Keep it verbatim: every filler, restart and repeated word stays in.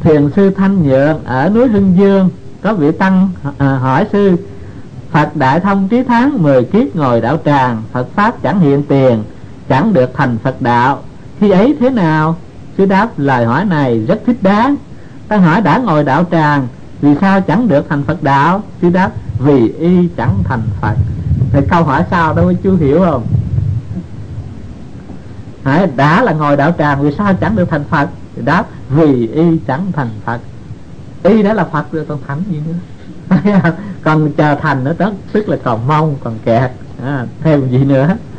Thiền sư Thanh Nhượng ở núi Hưng Dương có vị tăng à, hỏi sư: Phật Đại Thông Trí Thắng mười kiếp ngồi đạo tràng, Phật Pháp chẳng hiện tiền, chẳng được thành Phật đạo, khi ấy thế nào? Sư đáp: lời hỏi này rất thích đáng. Ta hỏi đã ngồi đạo tràng, vì sao chẳng được thành Phật đạo? Sư đáp: vì y chẳng thành Phật. Thì câu hỏi sau đó mới chú hiểu không? Hỏi đã là ngồi đạo tràng, vì sao chẳng được thành Phật? Thì đáp: vì y chẳng thành Phật. Y đã là Phật rồi còn thành gì nữa? Còn chờ thành nữa đó, tức là còn mong, còn kẹt à, thêm gì nữa.